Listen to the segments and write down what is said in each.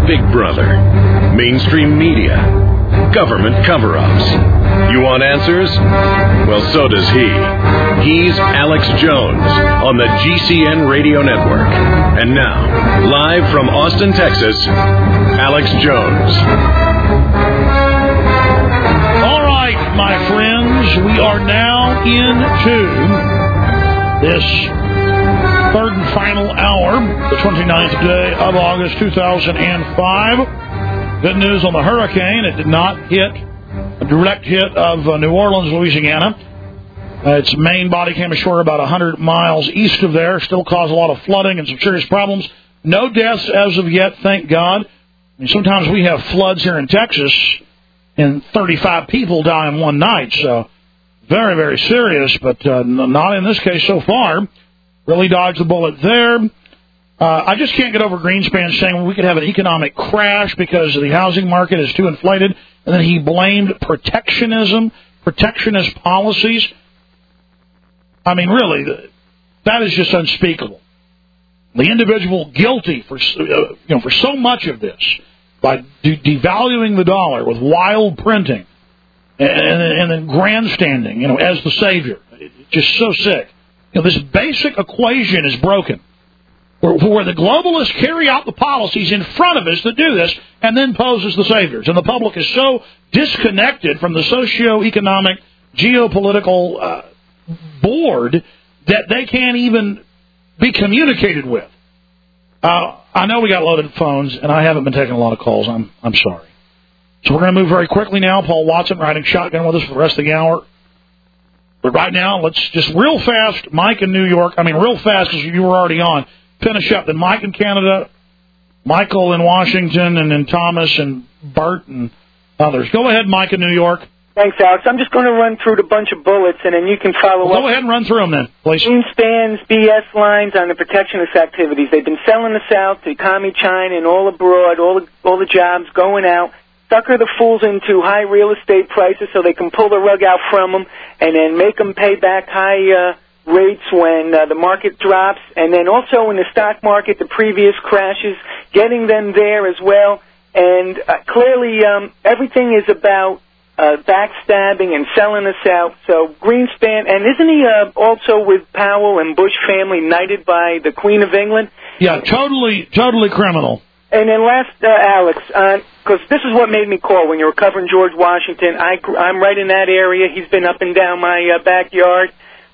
Big Brother, mainstream media, government cover-ups. You want answers? Well, so does he. He's Alex Jones on the GCN Radio Network. And now, live from Austin, Texas, Alex Jones. All right, my friends, we are now into this third and final hour, the 29th day of August 2005. Good news on the hurricane. It did not hit a direct hit of New Orleans, Louisiana. Its main body came ashore about 100 miles east of there. Still caused a lot of flooding and some serious problems. No deaths as of yet, thank God. I mean, sometimes we have floods here in Texas, and 35 people die in one night. So very, very serious, but not in this case so far. Really dodged the bullet there. I just can't get over Greenspan saying we could have an economic crash because the housing market is too inflated. And then he blamed protectionist policies. I mean, really, that is just unspeakable. The individual guilty for so much of this by devaluing the dollar with wild printing and then grandstanding, as the savior. It's just so sick. This basic equation is broken, where the globalists carry out the policies in front of us that do this and then pose as the saviors. And the public is so disconnected from the socio-economic, geopolitical board that they can't even be communicated with. I know we got loaded phones, and I haven't been taking a lot of calls. I'm sorry. So we're going to move very quickly now. Paul Watson riding shotgun with us for the rest of the hour. But right now, let's just real fast, Mike in New York. I mean, real fast because you were already on. Finish up. Then Mike in Canada, Michael in Washington, and then Thomas and Bert and others. Go ahead, Mike in New York. Thanks, Alex. I'm just going to run through the bunch of bullets, and then you can follow up. Go ahead and run through them then, please. Greenspan's BS lines on the protectionist activities. They've been selling the South to Commie China and all abroad, all the jobs going out. Sucker the fools into high real estate prices so they can pull the rug out from them and then make them pay back high rates when the market drops. And then also in the stock market, the previous crashes, getting them there as well. And clearly everything is about backstabbing and selling us out. So Greenspan, and isn't he also with Powell and Bush family knighted by the Queen of England? Yeah, totally criminal. And then last, Alex, because this is what made me call when you were covering George Washington. I'm right in that area. He's been up and down my backyard.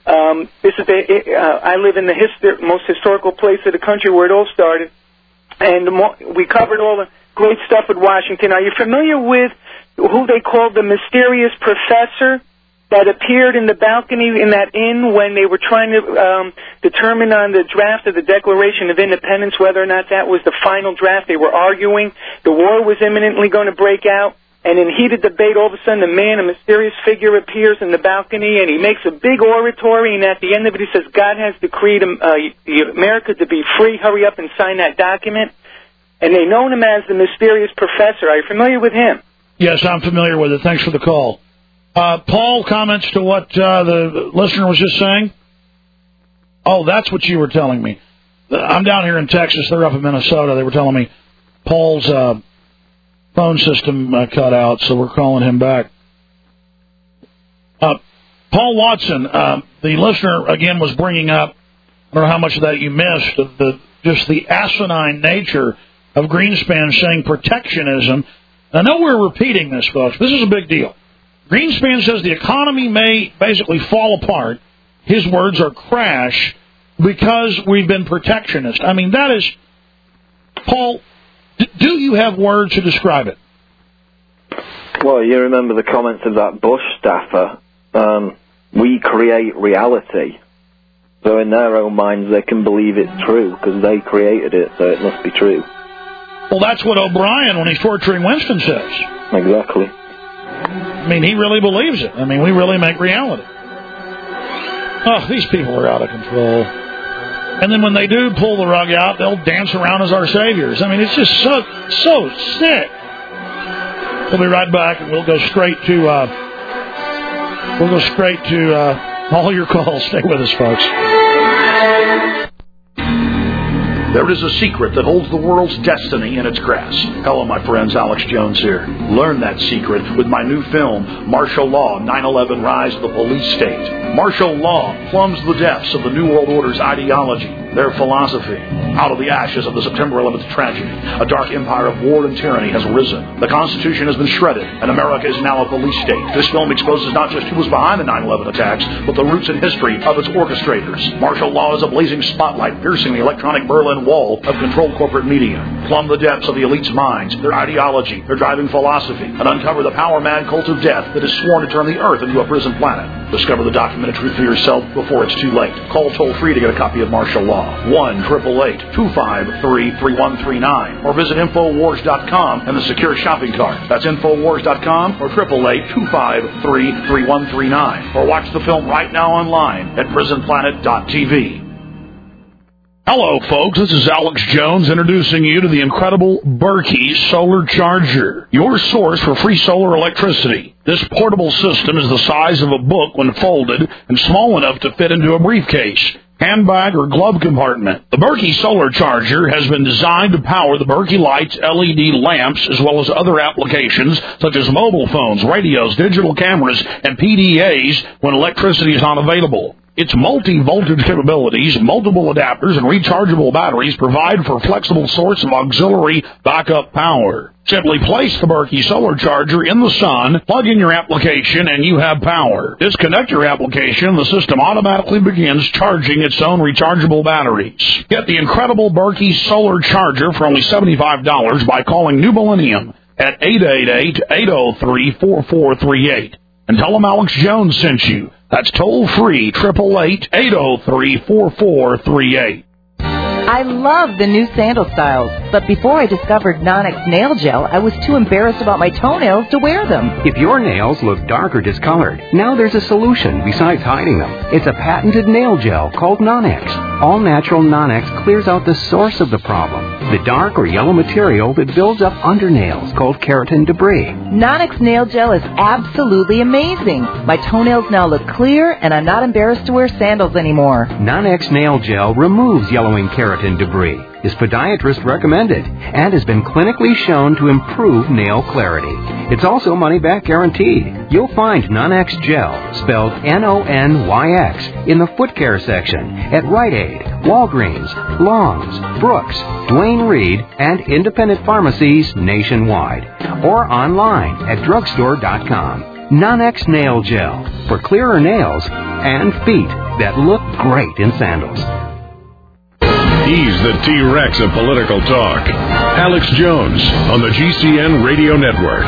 I live in the most historical place of the country where it all started. And we covered all the great stuff with Washington. Are you familiar with who they called the mysterious professor that appeared in the balcony in that inn when they were trying to determine on the draft of the Declaration of Independence whether or not that was the final draft? They were arguing. The war was imminently going to break out. And in heated debate, all of a sudden, a mysterious figure appears in the balcony, and he makes a big oratory, and at the end of it, he says, God has decreed America to be free. Hurry up and sign that document. And they know him as the mysterious professor. Are you familiar with him? Yes, I'm familiar with it. Thanks for the call. Paul, comments to what the listener was just saying? Oh, that's what you were telling me. I'm down here in Texas. They're up in Minnesota. They were telling me Paul's phone system cut out, so we're calling him back. Paul Watson, the listener, again, was bringing up, I don't know how much of that you missed, just the asinine nature of Greenspan saying protectionism. I know we're repeating this, folks. This is a big deal. Greenspan says the economy may basically fall apart. His words are crash because we've been protectionist. I mean, that is, Paul, do you have words to describe it? Well, you remember the comments of that Bush staffer. We create reality. So in their own minds, they can believe it's true because they created it, so it must be true. Well, that's what O'Brien, when he's torturing Winston, says. Exactly. I mean, he really believes it. I mean, we really make reality. Oh, these people are out of control. And then when they do pull the rug out, they'll dance around as our saviors. I mean, it's just so sick. We'll be right back, and we'll go straight to all your calls. Stay with us, folks. There is a secret that holds the world's destiny in its grasp. Hello, my friends. Alex Jones here. Learn that secret with my new film, Martial Law, 9/11 Rise of the Police State. Martial law plumbs the depths of the New World Order's ideology, their philosophy. Out of the ashes of the September 11th tragedy, a dark empire of war and tyranny has arisen. The Constitution has been shredded, and America is now a police state. This film exposes not just who was behind the 9/11 attacks, but the roots and history of its orchestrators. Martial law is a blazing spotlight piercing the electronic Berlin Wall of controlled corporate media. Plumb the depths of the elite's minds, their ideology, their driving philosophy, and uncover the power-mad cult of death that is sworn to turn the Earth into a prison planet. Discover the documented truth for yourself before it's too late. Call toll-free to get a copy of Martial Law. 1-888-253-3139. Or visit Infowars.com and the secure shopping cart. That's Infowars.com or 888-253-3139. Or watch the film right now online at PrisonPlanet.tv. Hello, folks. This is Alex Jones introducing you to the incredible Berkey Solar Charger, your source for free solar electricity. This portable system is the size of a book when folded and small enough to fit into a briefcase, handbag, or glove compartment. The Berkey Solar Charger has been designed to power the Berkey Lights LED lamps as well as other applications such as mobile phones, radios, digital cameras, and PDAs when electricity is not available. Its multi-voltage capabilities, multiple adapters, and rechargeable batteries provide for a flexible source of auxiliary backup power. Simply place the Berkey Solar Charger in the sun, plug in your application, and you have power. Disconnect your application, and the system automatically begins charging its own rechargeable batteries. Get the incredible Berkey Solar Charger for only $75 by calling New Millennium at 888-803-4438. And tell them Alex Jones sent you. That's toll-free, 888-803-4438. I love the new sandal styles, but before I discovered Non-X Nail Gel, I was too embarrassed about my toenails to wear them. If your nails look dark or discolored, now there's a solution besides hiding them. It's a patented nail gel called Non-X. All-natural Non-X clears out the source of the problem, the dark or yellow material that builds up under nails called keratin debris. Non-X Nail Gel is absolutely amazing. My toenails now look clear, and I'm not embarrassed to wear sandals anymore. Non-X Nail Gel removes yellowing keratin debris, is podiatrist recommended, and has been clinically shown to improve nail clarity. It's also money-back guaranteed. You'll find Non-X Gel, spelled Nonyx, in the foot care section at Rite Aid, Walgreens, Long's, Brooks, Duane Reade, and independent pharmacies nationwide, or online at drugstore.com. Non-X Nail Gel, for clearer nails and feet that look great in sandals. He's the T-Rex of political talk. Alex Jones on the GCN Radio Network.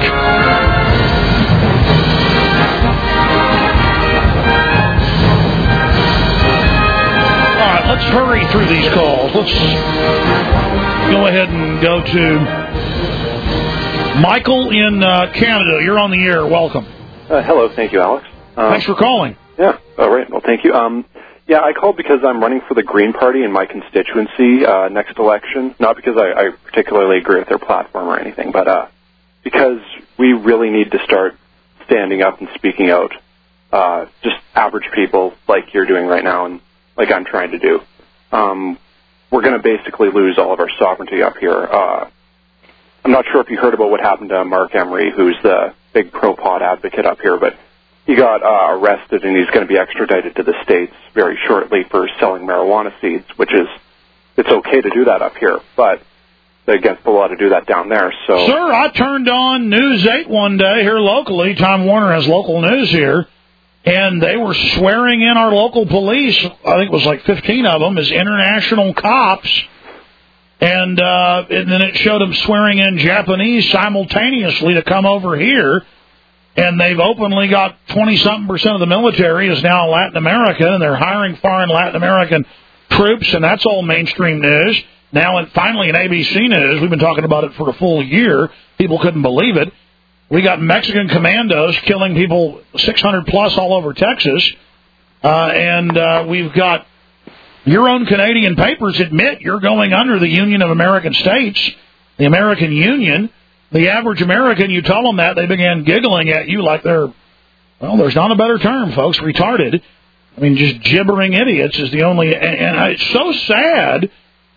All right, let's hurry through these calls. Let's go ahead and go to Michael in Canada. You're on the air. Welcome. Hello. Thank you, Alex. Thanks for calling. Yeah. All right. Well, thank you. Yeah, I called because I'm running for the Green Party in my constituency next election. Not because I particularly agree with their platform or anything, but because we really need to start standing up and speaking out. Just average people like you're doing right now and like I'm trying to do. We're going to basically lose all of our sovereignty up here. I'm not sure if you heard about what happened to Mark Emery, who's the big pro-pot advocate up here, but he got arrested, and he's going to be extradited to the States very shortly for selling marijuana seeds, which is, it's okay to do that up here, but against the law to do that down there. So, sir, I turned on News 8 one day here locally. Time Warner has local news here, and they were swearing in our local police, I think it was like 15 of them, as international cops, and then it showed them swearing in Japanese simultaneously to come over here. And they've openly got 20-something% of the military is now Latin America, and they're hiring foreign Latin American troops, and that's all mainstream news. Now, and finally in ABC News, we've been talking about it for a full year. People couldn't believe it. We got Mexican commandos killing people 600-plus all over Texas, and we've got your own Canadian papers admit you're going under the Union of American States, the American Union. The average American, you tell them that, they begin giggling at you like they're, well, there's not a better term, folks, retarded. I mean, just gibbering idiots is the only, and it's so sad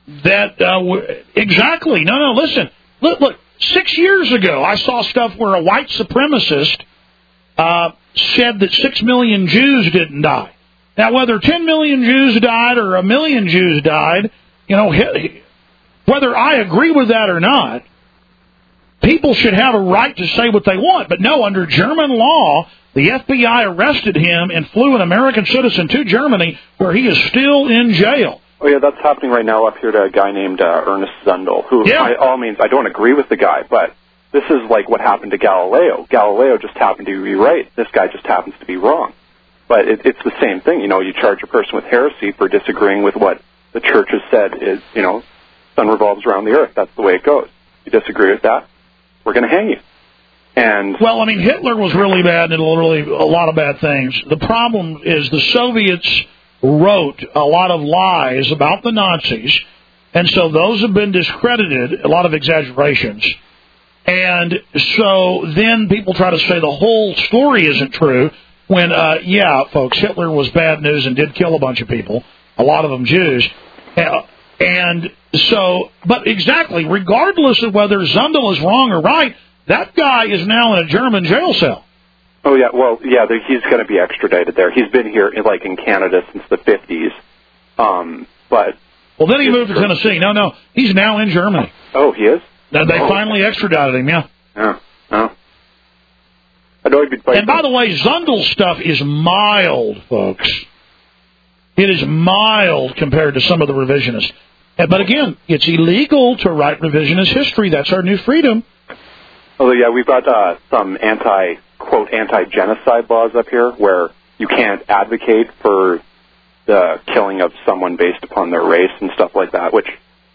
Exactly. No, listen. Look, 6 years ago, I saw stuff where a white supremacist said that 6 million Jews didn't die. Now, whether 10 million Jews died or 1 million Jews died, whether I agree with that or not, people should have a right to say what they want. But no, under German law, the FBI arrested him and flew an American citizen to Germany, where he is still in jail. Oh, yeah, that's happening right now up here to a guy named Ernest Zundel, who, by all means, I don't agree with the guy, but this is like what happened to Galileo. Galileo just happened to be right. This guy just happens to be wrong. But it's the same thing. You charge a person with heresy for disagreeing with what the church has said is, sun revolves around the earth. That's the way it goes. You disagree with that, we're going to hang you. And well, Hitler was really bad and did a lot of bad things. The problem is the Soviets wrote a lot of lies about the Nazis, and so those have been discredited, a lot of exaggerations. And so then people try to say the whole story isn't true when, folks, Hitler was bad news and did kill a bunch of people, a lot of them Jews. And so, but exactly, regardless of whether Zundel is wrong or right, that guy is now in a German jail cell. Oh, yeah, well, yeah, he's going to be extradited there. He's been here, in Canada since the 50s. But well, then he moved to Tennessee. No, he's now in Germany. Oh, he is? They finally extradited him, yeah. Yeah, oh. I know he'd be fighting. And by the way, Zundel's stuff is mild, folks. It is mild compared to some of the revisionists. But again, it's illegal to write revisionist history. That's our new freedom. Oh, yeah, we've got some anti-genocide laws up here where you can't advocate for the killing of someone based upon their race and stuff like that, which,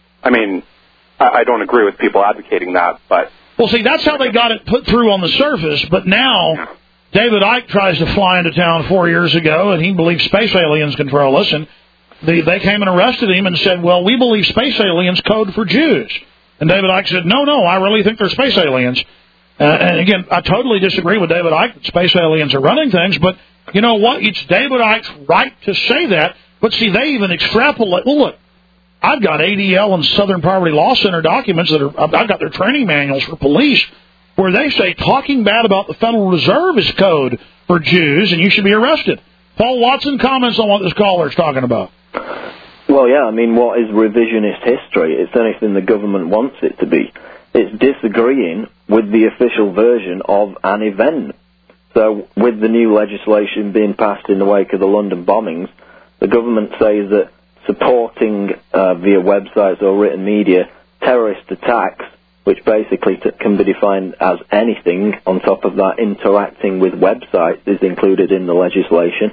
I don't agree with people advocating that, but... Well, see, that's how they got it put through on the surface, but now David Icke tries to fly into town 4 years ago, and he believes space aliens control us, and they came and arrested him and said, well, we believe space aliens code for Jews. And David Icke said, no, I really think they're space aliens. And again, I totally disagree with David Icke that space aliens are running things, but you know what? It's David Icke's right to say that, but see, they even extrapolate. Well, look, I've got ADL and Southern Poverty Law Center documents I've got their training manuals for police where they say talking bad about the Federal Reserve is code for Jews and you should be arrested. Paul Watson, comments on what this caller is talking about. Well, yeah, what is revisionist history? It's anything the government wants it to be. It's disagreeing with the official version of an event. So with the new legislation being passed in the wake of the London bombings, the government says that supporting via websites or written media terrorist attacks, which basically can be defined as anything on top of that interacting with websites is included in the legislation,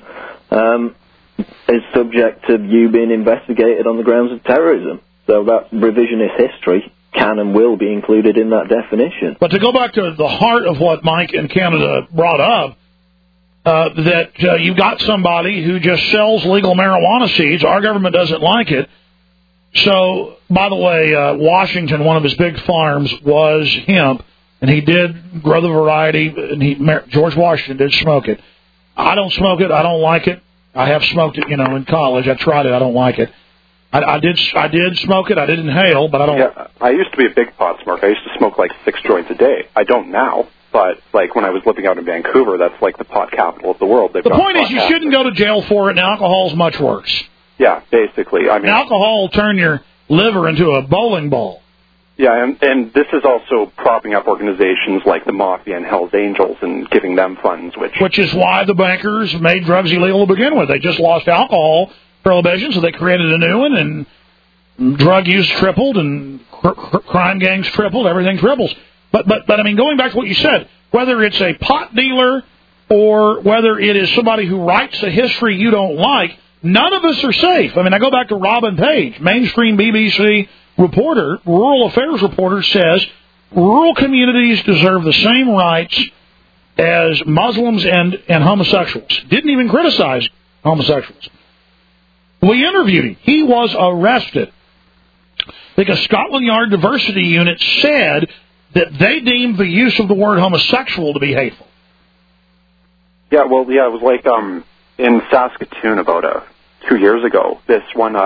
is subject to you being investigated on the grounds of terrorism. So that revisionist history can and will be included in that definition. But to go back to the heart of what Mike in Canada brought up, that you've got somebody who just sells legal marijuana seeds. Our government doesn't like it. So, by the way, Washington, one of his big farms was hemp, and he did grow the variety, and George Washington did smoke it. I don't smoke it. I don't like it. I have smoked it, in college. I tried it. I don't like it. I did smoke it. I did inhale, but I don't. Yeah, I used to be a big pot smoker. I used to smoke like 6 joints a day. I don't now. But, when I was living out in Vancouver, that's like the pot capital of the world. The point is you shouldn't go to jail for it, and alcohol's much worse. Yeah, basically. Alcohol will turn your liver into a bowling ball. Yeah, and this is also propping up organizations like the Mafia and Hell's Angels and giving them funds, which is why the bankers made drugs illegal to begin with. They just lost alcohol prohibition, so they created a new one, and drug use tripled, and crime gangs tripled, everything triples. But going back to what you said, whether it's a pot dealer or whether it is somebody who writes a history you don't like, none of us are safe. I go back to Robin Page, mainstream BBC reporter, rural affairs reporter, says rural communities deserve the same rights as Muslims and homosexuals. Didn't even criticize homosexuals. We interviewed him. He was arrested because Scotland Yard Diversity Unit said that they deemed the use of the word homosexual to be hateful. Yeah, it was like in Saskatoon about 2 years ago. This one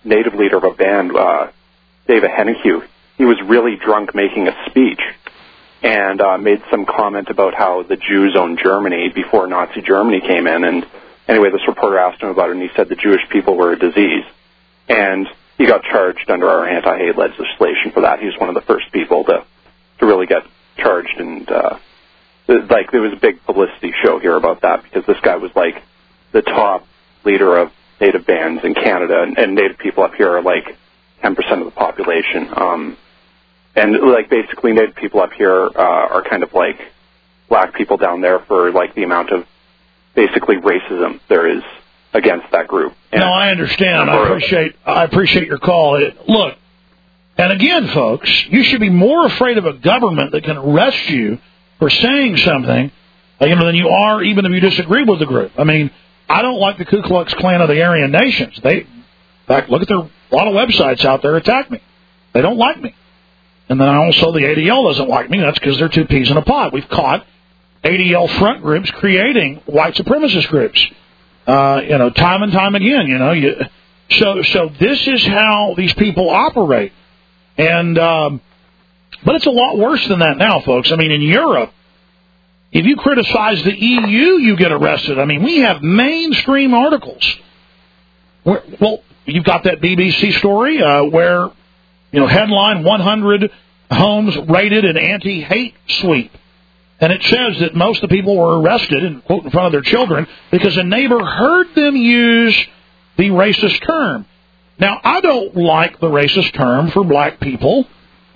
native leader of a band, David Hennehue, he was really drunk making a speech and made some comment about how the Jews owned Germany before Nazi Germany came in. And anyway, this reporter asked him about it, and he said the Jewish people were a disease. And he got charged under our anti-hate legislation for that. He was one of the first people to really get charged, and there was a big publicity show here about that because this guy was like the top leader of Native bands in Canada, and Native people up here are like 10% of the population. And like basically Native people up here are kind of like black people down there for like the amount of basically racism there is against that group. And no, I understand. I appreciate your call. Look, and again, folks, you should be more afraid of a government that can arrest you for saying something, than you are even if you disagree with the group. I mean, I don't like the Ku Klux Klan of the Aryan Nations. In fact, look at a lot of websites out there attack me. They don't like me. And then also the ADL doesn't like me. That's because they're two peas in a pod. We've caught ADL front groups creating white supremacist groups, time and time again. So this is how these people operate. And but it's a lot worse than that now, folks. I mean, in Europe, if you criticize the EU, you get arrested. I mean, we have mainstream articles. Well, you've got that BBC story where, headline 100 homes rated an anti-hate sweep. And it says that most of the people were arrested, and quote, in front of their children, because a neighbor heard them use the racist term. Now, I don't like the racist term for black people.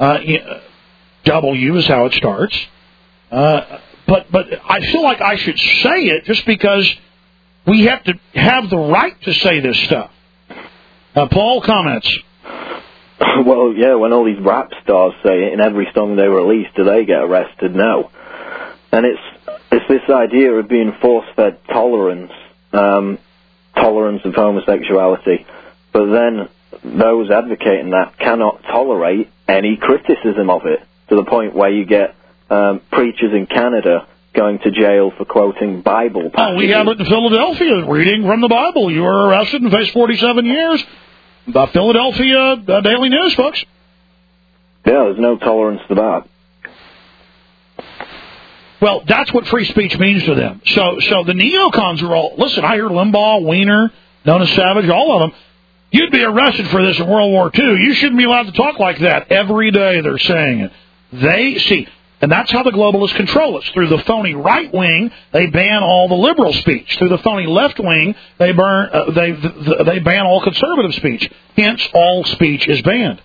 W is how it starts. But I feel like I should say it just because we have to have the right to say this stuff. Paul, comments? Well, yeah, when all these rap stars say it in every song they release, do they get arrested? No. And it's this idea of being force-fed tolerance of homosexuality, but then those advocating that cannot tolerate any criticism of it, to the point where you get preachers in Canada going to jail for quoting Bible passages. Oh, we have it in Philadelphia, reading from the Bible. You were arrested and faced 47 years. The Philadelphia Daily News, folks. Yeah, there's no tolerance to that. Well, that's what free speech means to them. So the neocons are all, listen, I hear Limbaugh, Weiner, Nona Savage, all of them. You'd be arrested for this in World War II. You shouldn't be allowed to talk like that. Every day they're saying it. And that's how the globalists control us. Through the phony right wing, they ban all the liberal speech. Through the phony left wing, they ban all conservative speech. Hence, all speech is banned.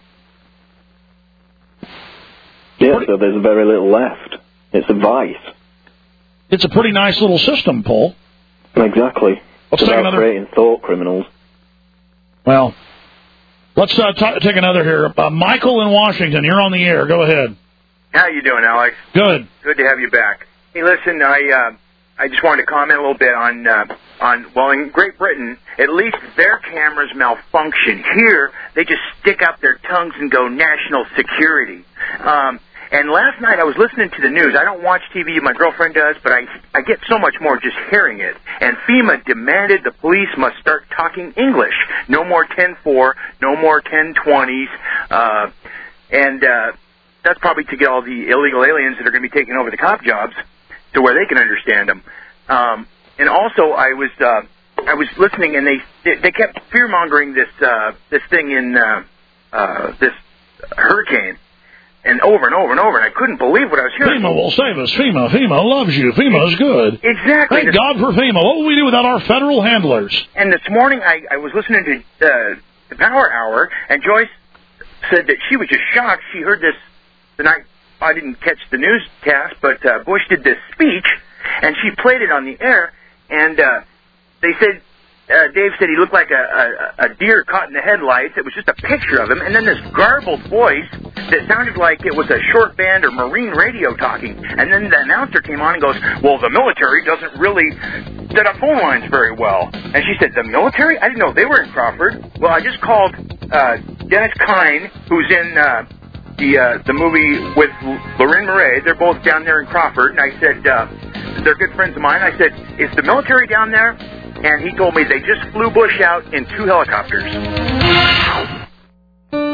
Yeah, so there's very little left. It's a vice. It's a pretty nice little system, Paul. Exactly. Let's it's take about creating thought criminals. Well, let's take another here. Michael in Washington, you're on the air. Go ahead. How you doing, Alex? Good. Good to have you back. Hey, listen, I just wanted to comment a little bit on in Great Britain, at least their cameras malfunction. Here, they just stick up their tongues and go national security. And last night I was listening to the news. I don't watch TV, my girlfriend does, but I get so much more just hearing it. And FEMA demanded the police must start talking English. No more 10-4, no more 10-20s. That's probably to get all the illegal aliens that are going to be taking over the cop jobs to where they can understand them. And also I was listening, and they kept fear-mongering this thing in this hurricane. And over and over and over, and I couldn't believe what I was hearing. FEMA will save us. FEMA loves you. FEMA is good. Exactly. Thank God for FEMA. What would we do without our federal handlers? And this morning, I was listening to the Power Hour, and Joyce said that she was just shocked. She heard this the night. I didn't catch the newscast, but Bush did this speech, and she played it on the air, and they said, Dave said he looked like a deer caught in the headlights. It was just a picture of him. And then this garbled voice that sounded like it was a short band or marine radio talking. And then the announcer came on and goes, well, the military doesn't really set up phone lines very well. And she said, the military? I didn't know they were in Crawford. Well, I just called Dennis Kine, who's in the movie with Lorraine Murray. They're both down there in Crawford. And I said, they're good friends of mine. I said, is the military down there? And he told me they just flew Bush out in 2 helicopters.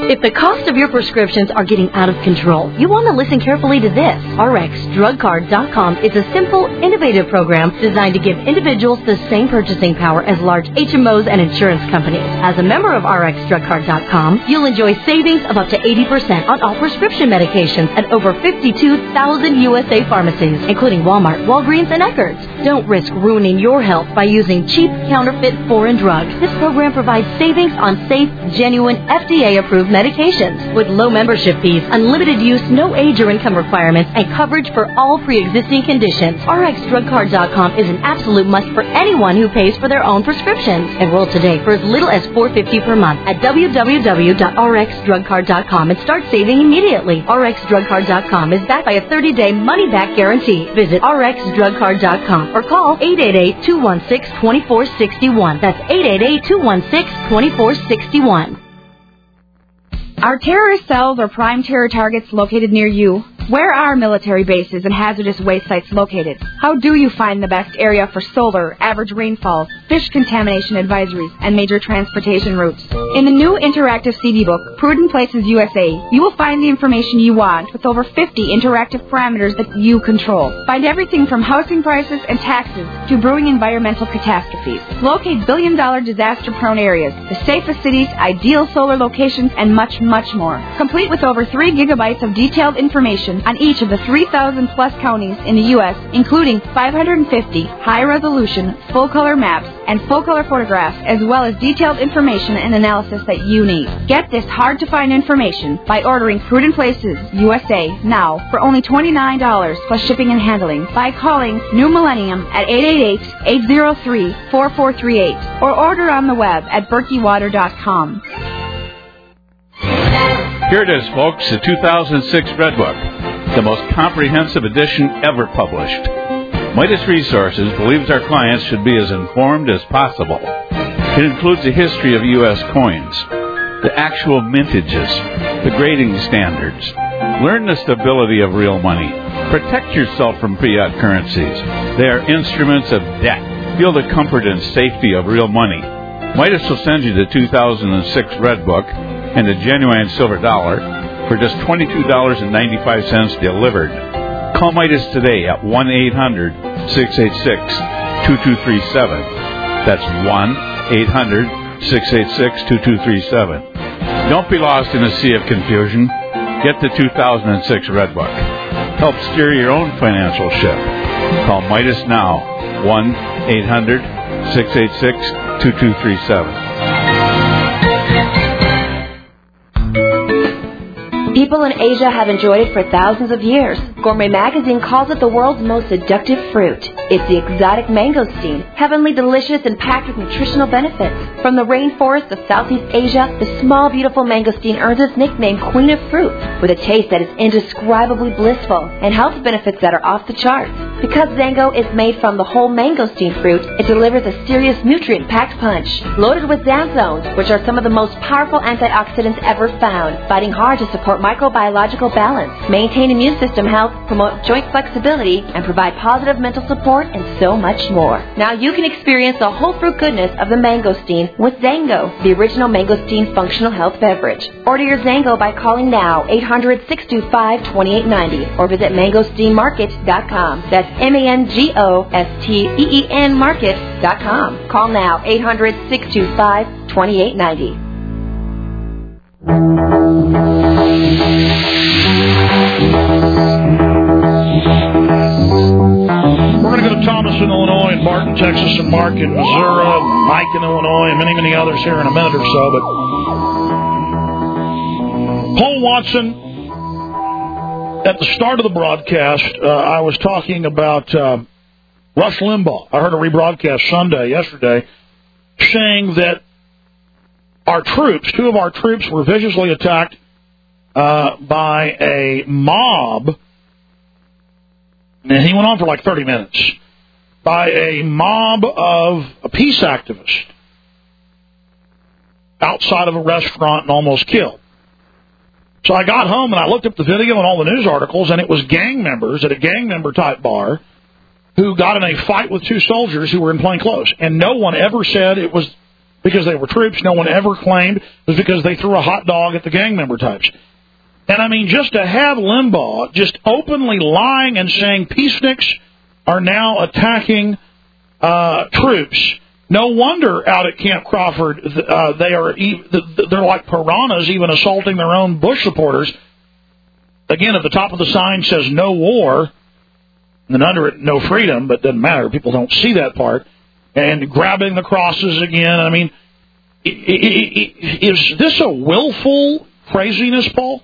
If the cost of your prescriptions are getting out of control, you want to listen carefully to this. RxDrugCard.com is a simple, innovative program designed to give individuals the same purchasing power as large HMOs and insurance companies. As a member of RxDrugCard.com, you'll enjoy savings of up to 80% on all prescription medications at over 52,000 USA pharmacies, including Walmart, Walgreens, and Eckerd's. Don't risk ruining your health by using cheap, counterfeit, foreign drugs. This program provides savings on safe, genuine, FDA-approved medications with low membership fees, unlimited use, no age or income requirements, and coverage for all pre-existing conditions. RxDrugCard.com is an absolute must for anyone who pays for their own prescriptions. Enroll today for as little as $4.50 per month at www.rxdrugcard.com and start saving immediately. RxDrugCard.com is backed by a 30-day money-back guarantee. Visit RxDrugCard.com or call 888-216-2461. That's 888-216-2461. Are terrorist cells or prime terror targets located near you? Where are military bases and hazardous waste sites located? How do you find the best area for solar, average rainfall, fish contamination advisories, and major transportation routes? In the new interactive CD book, Prudent Places USA, you will find the information you want with over 50 interactive parameters that you control. Find everything from housing prices and taxes to brewing environmental catastrophes. Locate billion-dollar disaster-prone areas, the safest cities, ideal solar locations, and much, much more. Complete with over 3 gigabytes of detailed information on each of the 3,000-plus counties in the U.S., including 550 high-resolution, full-color maps and full-color photographs, as well as detailed information and analysis that you need. Get this hard-to-find information by ordering Prudent Places USA now for only $29 plus shipping and handling by calling New Millennium at 888-803-4438 or order on the web at berkeywater.com. Here it is, folks, the 2006 Red Book, the most comprehensive edition ever published. Midas Resources believes our clients should be as informed as possible. It includes a history of U.S. coins, the actual mintages, the grading standards. Learn the stability of real money. Protect yourself from fiat currencies. They are instruments of debt. Feel the comfort and safety of real money. Midas will send you the 2006 Red Book and the genuine silver dollar for just $22.95 delivered. Call Midas today at 1-800-686-2237. That's 1-800-686-2237. Don't be lost in a sea of confusion. Get the 2006 Red Book. Help steer your own financial ship. Call Midas now, 1-800-686-2237. People in Asia have enjoyed it for thousands of years. Gourmet Magazine calls it the world's most seductive fruit. It's the exotic mangosteen, heavenly delicious and packed with nutritional benefits. From the rainforests of Southeast Asia, the small, beautiful mangosteen earns its nickname Queen of Fruit, with a taste that is indescribably blissful and health benefits that are off the charts. Because Zango is made from the whole mangosteen fruit, it delivers a serious nutrient-packed punch. Loaded with xanthones, which are some of the most powerful antioxidants ever found, fighting hard to support microbiological balance, maintain immune system health, promote joint flexibility, and provide positive mental support, and so much more. Now you can experience the whole fruit goodness of the mangosteen with Zango, the original mangosteen functional health beverage. Order your Zango by calling now, 800-625-2890, or visit mangosteenmarket.com. That's MANGOSTEEN market.com. Call now, 800-625-2890. We're going to go to Thomas in Illinois and Martin, Texas, and Mark in Missouri, Mike in Illinois, and many, many others here in a minute or so. But Paul Watson, at the start of the broadcast, I was talking about Rush Limbaugh. I heard a rebroadcast yesterday, saying that our troops, 2 of our troops, were viciously attacked by a mob. And he went on for like 30 minutes. By a mob of peace activists outside of a restaurant and almost killed. So I got home and I looked up the video and all the news articles, and it was gang members at a gang member type bar who got in a fight with 2 soldiers who were in plain clothes. And no one ever said it was because they were troops. No one ever claimed it was because they threw a hot dog at the gang member types. And, I mean, just to have Limbaugh just openly lying and saying peaceniks are now attacking troops. No wonder out at Camp Crawford they're like piranhas, even assaulting their own Bush supporters. Again, at the top of the sign says no war, and under it no freedom, but it doesn't matter. People don't see that part. And grabbing the crosses again. I mean, is this a willful craziness, Paul?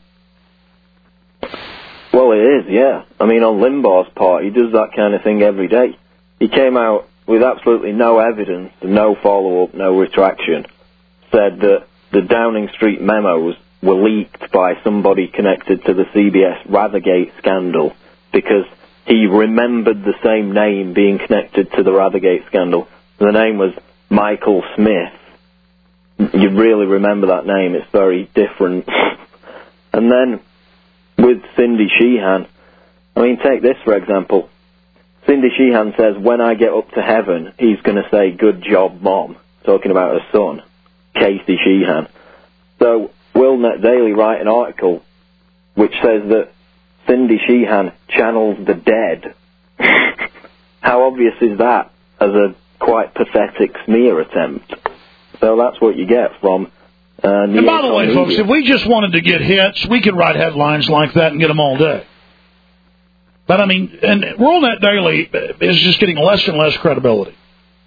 Well, it is, yeah. I mean, on Limbaugh's part, he does that kind of thing every day. He came out with absolutely no evidence, no follow-up, no retraction, said that the Downing Street memos were leaked by somebody connected to the CBS Rathergate scandal because he remembered the same name being connected to the Rathergate scandal. The name was Michael Smith. You really remember that name. It's very different. And then with Cindy Sheehan, I mean, take this for example. Cindy Sheehan says, when I get up to heaven, he's going to say, good job, Mom, talking about her son, Casey Sheehan. So Will Net Daily write an article which says that Cindy Sheehan channels the dead. How obvious is that as a quite pathetic smear attempt? So that's what you get from and by the way, folks, if we just wanted to get hits, we could write headlines like that and get them all day. But, I mean, and World Net Daily is just getting less and less credibility.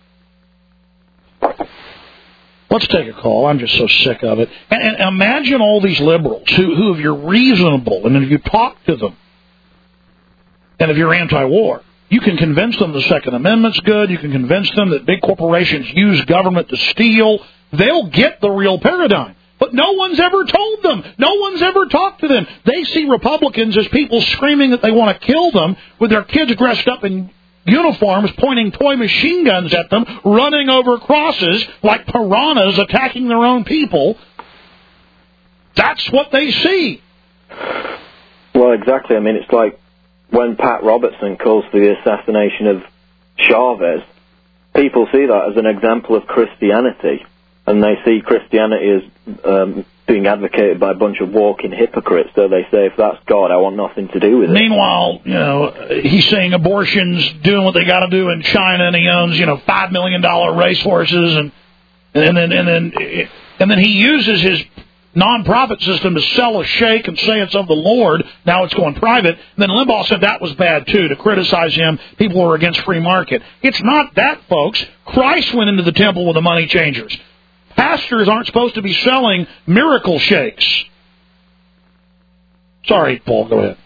Let's take a call. I'm just so sick of it. And imagine all these liberals who, if you're reasonable, and if you talk to them, and if you're anti-war, you can convince them the Second Amendment's good. You can convince them that big corporations use government to steal. They'll get the real paradigm. But no one's ever told them. No one's ever talked to them. They see Republicans as people screaming that they want to kill them with their kids dressed up in uniforms, pointing toy machine guns at them, running over crosses like piranhas attacking their own people. That's what they see. Well, exactly. I mean, it's like when Pat Robertson calls for the assassination of Chavez, people see that as an example of Christianity. And they see Christianity as being advocated by a bunch of walking hypocrites. So they say, if that's God, I want nothing to do with it. Meanwhile, you know, he's saying abortion's doing what they got to do in China, and he owns, $5 million racehorses, and then he uses his nonprofit system to sell a shake and say it's of the Lord. Now it's going private. And then Limbaugh said that was bad too, to criticize him. People who are against free market. It's not that, folks. Christ went into the temple with the money changers. Pastors aren't supposed to be selling miracle shakes. Sorry, Paul, go ahead.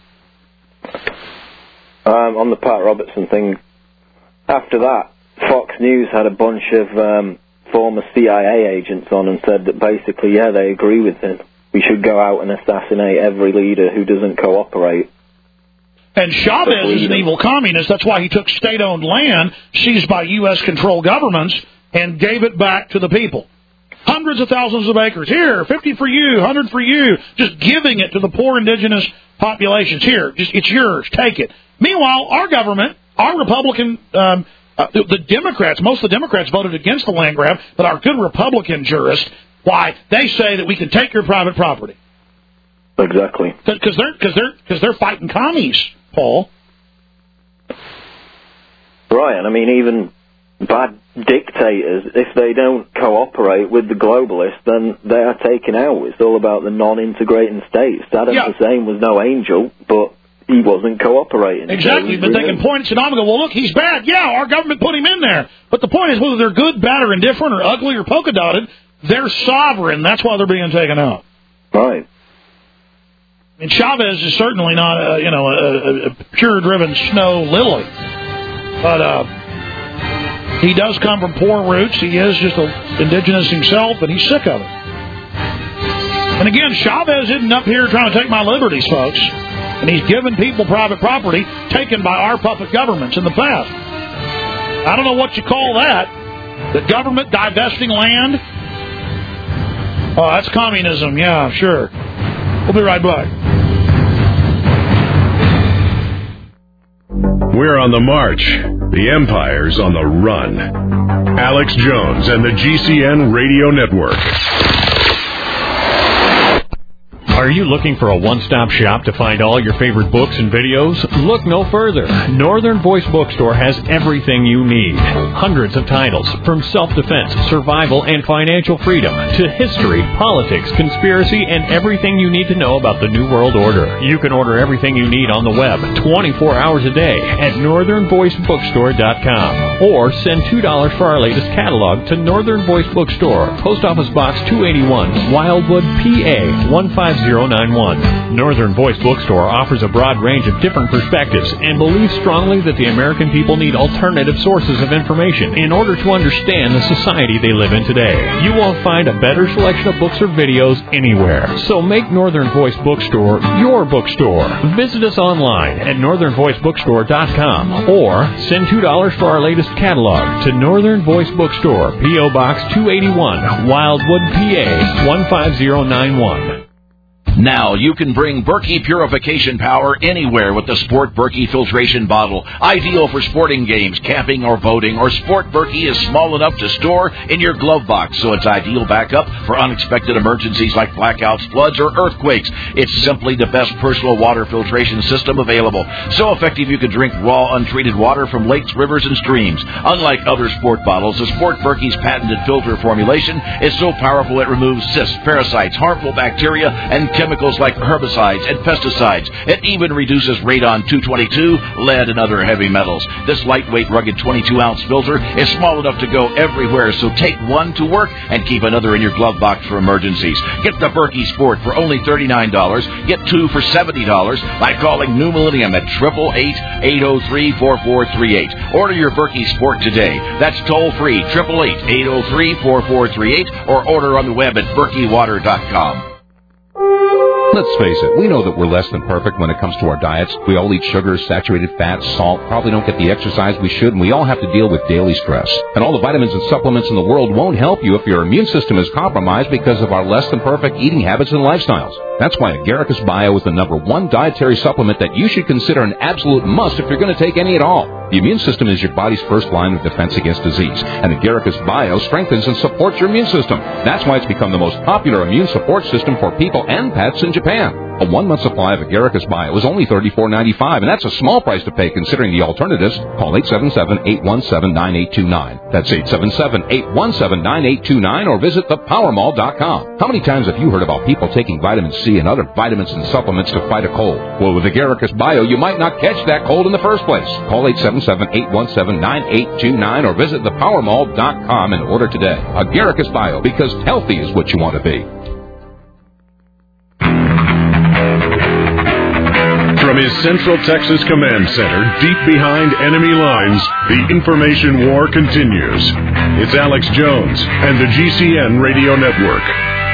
On the Pat Robertson thing, after that, Fox News had a bunch of former CIA agents on and said that basically, yeah, they agree with him. We should go out and assassinate every leader who doesn't cooperate. And Chavez is an evil communist. That's why he took state-owned land seized by U.S.-controlled governments and gave it back to the people. Hundreds of thousands of acres. Here, 50 for you, 100 for you. Just giving it to the poor indigenous populations. Here, it's yours. Take it. Meanwhile, our government, our Republican, the Democrats, most of the Democrats voted against the land grab, but our good Republican jurists, why, they say that we can take your private property. Exactly. Because they're fighting commies, Paul. Right, and I mean, even bad dictators, if they don't cooperate with the globalists, then they are taken out. It's all about the non-integrating states. Saddam Hussein was no angel, but he wasn't cooperating. Exactly, but they can point at Saddam and go, well, look, he's bad. Yeah, our government put him in there. But the point is, whether they're good, bad, or indifferent, or ugly, or polka-dotted, they're sovereign. That's why they're being taken out. Right. And Chavez is certainly not, a pure-driven snow lily. But he does come from poor roots. He is just indigenous himself, and he's sick of it. And again, Chavez isn't up here trying to take my liberties, folks. And he's given people private property taken by our puppet governments in the past. I don't know what you call that. The government divesting land? Oh, that's communism. Yeah, sure. We'll be right back. We're on the march. The empire's on the run. Alex Jones and the GCN Radio Network. Are you looking for a one-stop shop to find all your favorite books and videos? Look no further. Northern Voice Bookstore has everything you need. Hundreds of titles, from self-defense, survival, and financial freedom, to history, politics, conspiracy, and everything you need to know about the New World Order. You can order everything you need on the web 24 hours a day at northernvoicebookstore.com. Or send $2 for our latest catalog to Northern Voice Bookstore, Post Office Box 281, Wildwood, PA 15091. Northern Voice Bookstore offers a broad range of different perspectives and believes strongly that the American people need alternative sources of information in order to understand the society they live in today. You won't find a better selection of books or videos anywhere. So make Northern Voice Bookstore your bookstore. Visit us online at northernvoicebookstore.com or send $2 for our latest catalog to Northern Voice Bookstore, P.O. Box 281, Wildwood, PA 15091. Now you can bring Berkey purification power anywhere with the Sport Berkey filtration bottle. Ideal for sporting games, camping, or boating. Or Sport Berkey is small enough to store in your glove box, so it's ideal backup for unexpected emergencies like blackouts, floods, or earthquakes. It's simply the best personal water filtration system available. So effective you can drink raw, untreated water from lakes, rivers, and streams. Unlike other sport bottles, the Sport Berkey's patented filter formulation is so powerful it removes cysts, parasites, harmful bacteria, and chemicals like herbicides and pesticides. It even reduces radon-222, lead, and other heavy metals. This lightweight, rugged 22-ounce filter is small enough to go everywhere, so take one to work and keep another in your glove box for emergencies. Get the Berkey Sport for only $39. Get two for $70 by calling New Millennium at 888-803-4438. Order your Berkey Sport today. That's toll-free, 888-803-4438, or order on the web at berkeywater.com. Let's face it, we know that we're less than perfect when it comes to our diets. We all eat sugar, saturated fat, salt, probably don't get the exercise we should, and we all have to deal with daily stress. And all the vitamins and supplements in the world won't help you if your immune system is compromised because of our less than perfect eating habits and lifestyles. That's why Agaricus Bio is the #1 dietary supplement that you should consider an absolute must if you're going to take any at all. The immune system is your body's first line of defense against disease, and Agaricus Bio strengthens and supports your immune system. That's why it's become the most popular immune support system for people and pets in Japan. A 1-month supply of Agaricus Bio is only $34.95, and that's a small price to pay considering the alternatives. Call 877-817-9829. That's 877-817-9829, or visit thepowermall.com. How many times have you heard about people taking vitamin C and other vitamins and supplements to fight a cold? Well, with Agaricus Bio, you might not catch that cold in the first place. Call 877-817-9829, or visit thepowermall.com and order today. Agaricus Bio, because healthy is what you want to be. From his Central Texas Command Center, deep behind enemy lines, the information war continues. It's Alex Jones and the GCN Radio Network.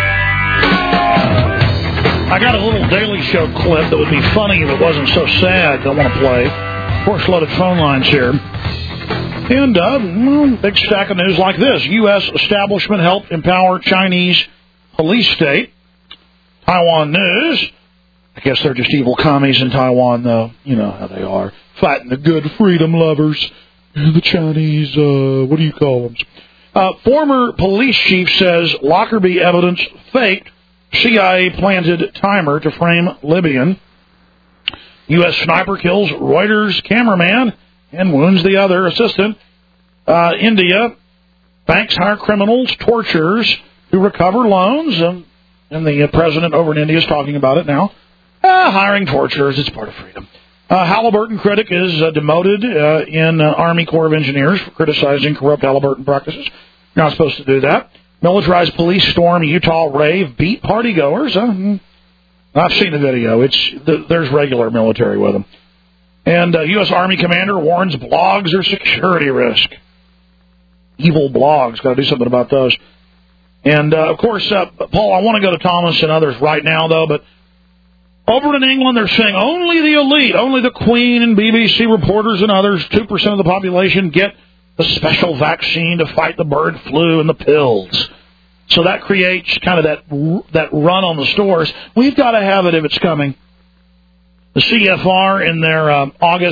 I got a little Daily Show clip that would be funny if it wasn't so sad. I want to play. Of course, loaded phone lines here. And, big stack of news like this. U.S. establishment helped empower Chinese police state. Taiwan news. I guess they're just evil commies in Taiwan, though. You know how they are. Fighting the good freedom lovers. The Chinese, what do you call them? Former police chief says Lockerbie evidence faked. CIA planted timer to frame Libyan. U.S. sniper kills Reuters cameraman and wounds the other assistant. India, banks hire criminals, torturers who recover loans. And the president over in India is talking about it now. Hiring torturers, it's part of freedom. Halliburton critic is demoted in Army Corps of Engineers for criticizing corrupt Halliburton practices. You're not supposed to do that. Militarized police storm Utah rave, beat partygoers. I've seen the video. There's regular military with them. And U.S. Army commander warns blogs are security risk. Evil blogs. Got to do something about those. And, of course, Paul, I want to go to Thomas and others right now, though, but over in England, they're saying only the elite, only the Queen and BBC reporters and others, 2% of the population, get the special vaccine to fight the bird flu and the pills. So that creates kind of that run on the stores. We've got to have it if it's coming. The CFR, in their August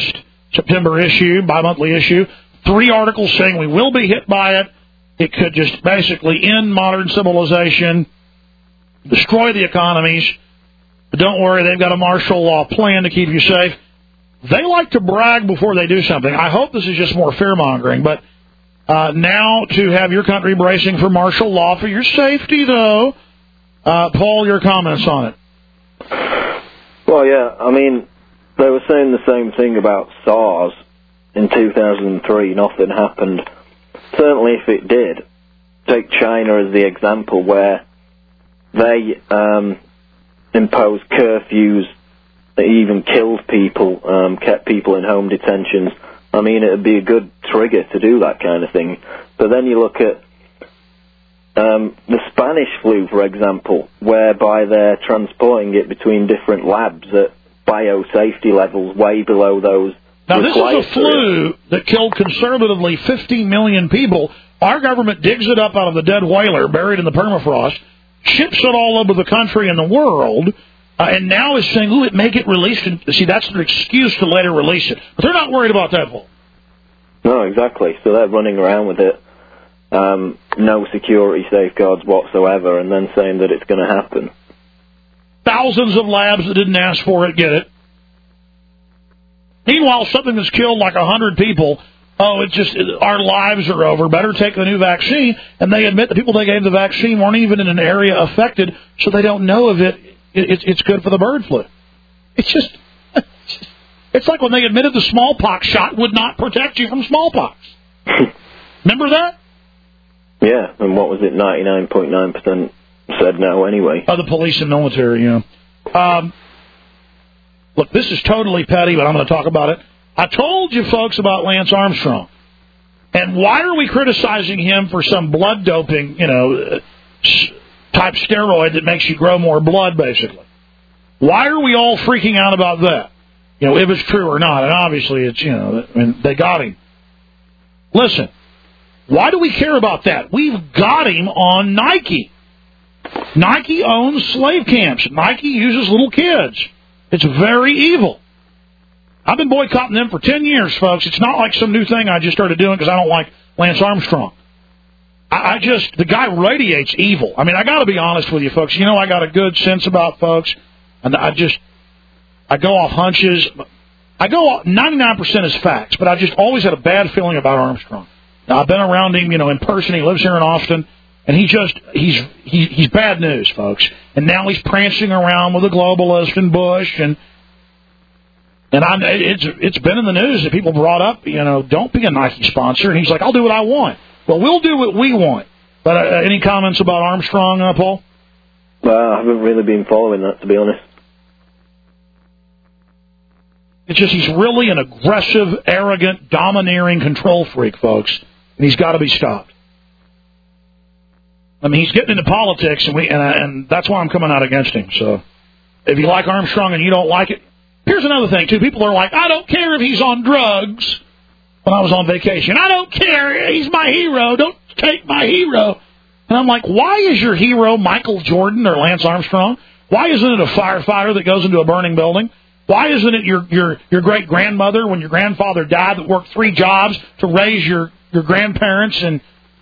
September issue, bi-monthly issue. 3 articles saying we will be hit by it. It could just basically end modern civilization, destroy the economies. But don't worry, they've got a martial law plan to keep you safe. They like to brag before they do something. I hope this is just more fear-mongering, but now to have your country bracing for martial law for your safety, though. Paul, your comments on it? Well, yeah, I mean, they were saying the same thing about SARS in 2003. Nothing happened. Certainly if it did, take China as the example where they imposed curfews that even killed people, kept people in home detentions. I mean, it would be a good trigger to do that kind of thing. But then you look at the Spanish flu, for example, whereby they're transporting it between different labs at biosafety levels way below those. Now, this is a flu that killed conservatively 15 million people. Our government digs it up out of the dead whaler buried in the permafrost, ships it all over the country and the world, and now is saying, ooh, it may get released. And, see, that's their excuse to later release it. But they're not worried about that, Paul. No, exactly. So they're running around with it, no security safeguards whatsoever, and then saying that it's going to happen. Thousands of labs that didn't ask for it get it. Meanwhile, something that's killed like 100 people, our lives are over, better take the new vaccine, and they admit the people they gave the vaccine weren't even in an area affected, so they don't know of it. It's good for the bird flu. It's like when they admitted the smallpox shot would not protect you from smallpox. Remember that? Yeah, and what was it, 99.9% said no anyway. The police and military, yeah. Look, this is totally petty, but I'm going to talk about it. I told you folks about Lance Armstrong. And why are we criticizing him for some blood doping, type steroid that makes you grow more blood, basically? Why are we all freaking out about that? If it's true or not. And obviously it's, they got him. Listen, why do we care about that? We've got him on Nike. Nike owns slave camps. Nike uses little kids. It's very evil. I've been boycotting them for 10 years, folks. It's not like some new thing I just started doing because I don't like Lance Armstrong. The guy radiates evil. I mean, I got to be honest with you, folks. I got a good sense about folks, and I go off hunches. 99% is facts, but I just always had a bad feeling about Armstrong. Now, I've been around him, in person. He lives here in Austin. And he's bad news, folks. And now he's prancing around with a globalist and Bush, and it's been in the news that people brought up, don't be a Nike sponsor. And he's like, I'll do what I want. Well, we'll do what we want. But any comments about Armstrong, Paul? I haven't really been following that, to be honest. It's just he's really an aggressive, arrogant, domineering control freak, folks, and he's got to be stopped. I mean, he's getting into politics, and that's why I'm coming out against him. So, if you like Armstrong and you don't like it, here's another thing, too. People are like, I don't care if he's on drugs when I was on vacation. I don't care. He's my hero. Don't take my hero. And I'm like, why is your hero Michael Jordan or Lance Armstrong? Why isn't it a firefighter that goes into a burning building? Why isn't it your great-grandmother when your grandfather died that worked 3 jobs to raise your grandparents? And,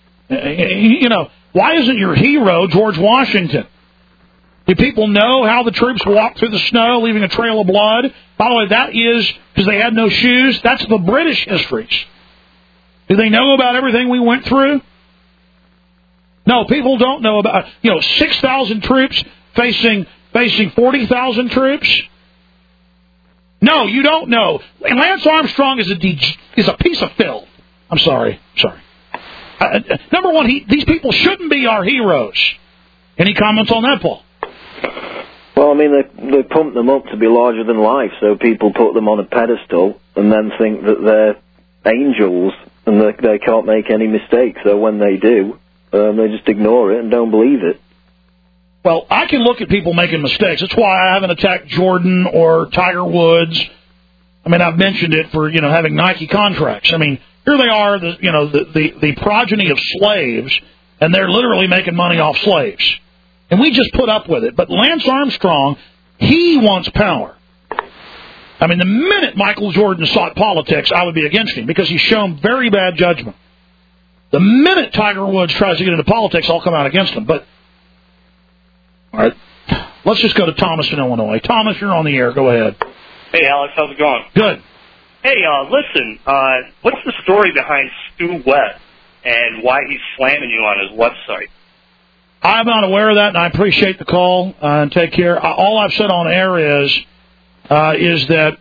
why isn't your hero George Washington? Do people know how the troops walked through the snow, leaving a trail of blood? By the way, that is because they had no shoes. That's the British histories. Do they know about everything we went through? No, people don't know about, 6,000 troops facing 40,000 troops. No, you don't know. And Lance Armstrong is a piece of filth. I'm sorry. Number one, these people shouldn't be our heroes. Any comments on that, Paul? Well, I mean, they pump them up to be larger than life, so people put them on a pedestal and then think that they're angels and that they can't make any mistakes. So when they do, they just ignore it and don't believe it. Well, I can look at people making mistakes. That's why I haven't attacked Jordan or Tiger Woods. I mean, I've mentioned it for, having Nike contracts. I mean, here they are, the progeny of slaves, and they're literally making money off slaves. And we just put up with it. But Lance Armstrong, he wants power. I mean, the minute Michael Jordan sought politics, I would be against him because he's shown very bad judgment. The minute Tiger Woods tries to get into politics, I'll come out against him. But, all right, let's just go to Thomas in Illinois. Thomas, you're on the air. Go ahead. Hey, Alex, how's it going? Good. Hey, listen, what's the story behind Stu West and why he's slamming you on his website? I'm not aware of that, and I appreciate the call, and take care. All I've said on air is that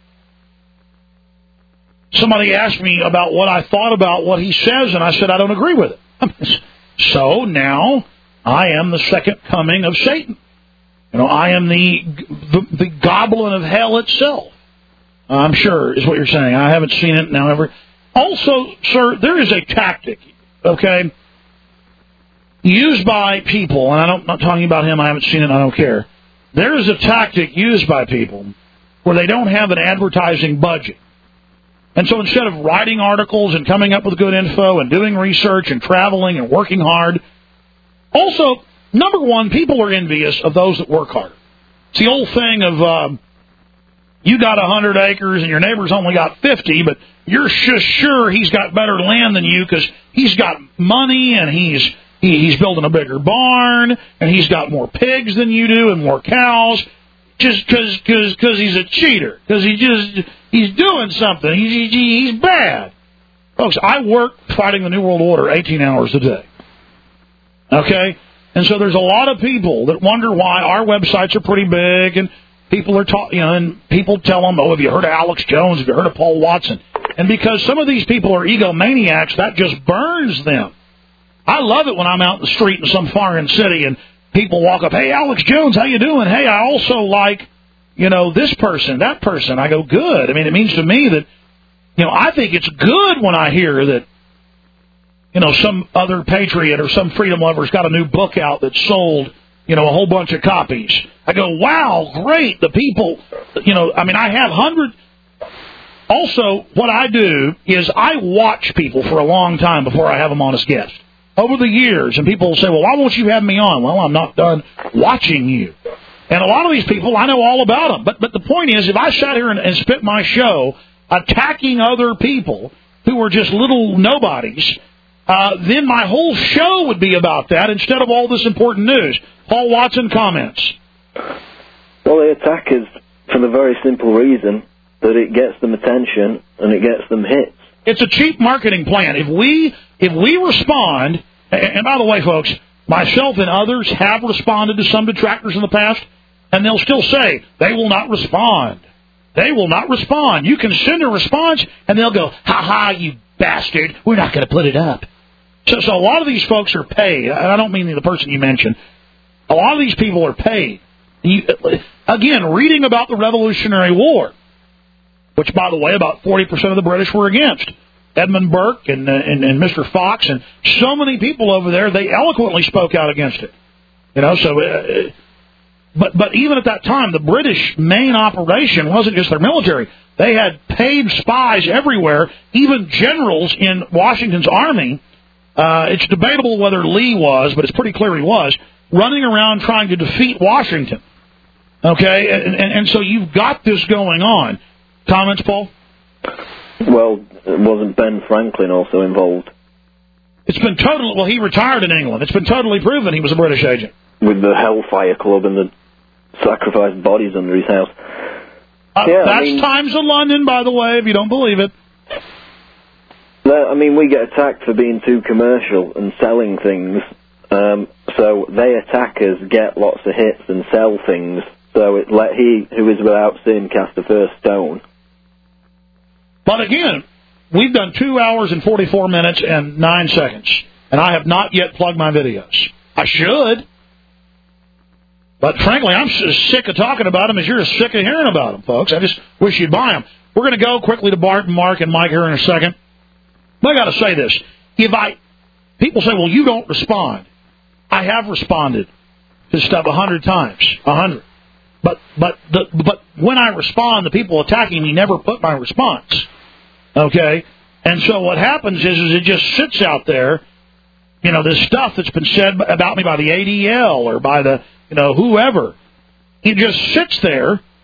somebody asked me about what I thought about what he says, and I said I don't agree with it. So now I am the second coming of Satan. You know, I am the goblin of hell itself. I'm sure is what you're saying. I haven't seen it now ever. Also, sir, there is a tactic, okay, used by people, and I'm not talking about him. I haven't seen it. I don't care. There is a tactic used by people where they don't have an advertising budget. And so instead of writing articles and coming up with good info and doing research and traveling and working hard, also, number one, people are envious of those that work harder. It's the old thing of you got 100 acres and your neighbor's only got 50, but you're just sure he's got better land than you because he's got money and he's building a bigger barn and he's got more pigs than you do and more cows. Just because he's a cheater, because he's doing something, he's bad. Folks, I work fighting the New World Order 18 hours a day. Okay? And so there's a lot of people that wonder why our websites are pretty big, and people are and people tell them, oh, have you heard of Alex Jones? Have you heard of Paul Watson? And because some of these people are egomaniacs, that just burns them. I love it when I'm out in the street in some foreign city and people walk up, hey, Alex Jones, how you doing? Hey, I also like, this person, that person. I go, good. I mean, it means to me that, I think it's good when I hear that, some other patriot or some freedom lover's got a new book out that sold, a whole bunch of copies. I go, wow, great. The people, I have hundreds. Also, what I do is I watch people for a long time before I have them on as guests. Over the years, and people will say, well, why won't you have me on? Well, I'm not done watching you. And a lot of these people, I know all about them. But the point is, if I sat here and spent my show attacking other people who were just little nobodies, then my whole show would be about that instead of all this important news. Paul Watson, comments. Well, they attack us for the very simple reason that it gets them attention and it gets them hits. It's a cheap marketing plan. If we respond, and by the way, folks, myself and others have responded to some detractors in the past, and they'll still say they will not respond. They will not respond. You can send a response, and they'll go, ha-ha, you bastard, we're not going to put it up. So a lot of these folks are paid. I don't mean the person you mentioned. A lot of these people are paid. Again, reading about the Revolutionary War, which, by the way, about 40% of the British were against. Edmund Burke and Mr. Fox and so many people over there, they eloquently spoke out against it. But even at that time, the British main operation wasn't just their military. They had paid spies everywhere, even generals in Washington's army. It's debatable whether Lee was, but it's pretty clear he was, running around trying to defeat Washington. Okay? And so you've got this going on. Comments, Paul? Well, wasn't Ben Franklin also involved? It's been totally... Well, he retired in England. It's been totally proven he was a British agent. With the Hellfire Club and the sacrificed bodies under his house. That's Times of London, by the way, if you don't believe it. We get attacked for being too commercial and selling things. So they attack us, get lots of hits and sell things. So let he who is without sin cast the first stone. But again, we've done 2 hours and 44 minutes and 9 seconds, and I have not yet plugged my videos. I should. But frankly, I'm as sick of talking about them as you're as sick of hearing about them, folks. I just wish you'd buy them. We're going to go quickly to Bart and Mark and Mike here in a second. But I got to say this. People say, well, you don't respond. I have responded to stuff 100 times. 100. But when I respond, the people attacking me never put my response. Okay? And so what happens is it just sits out there, this stuff that's been said about me by the ADL or by the, whoever. It just sits there,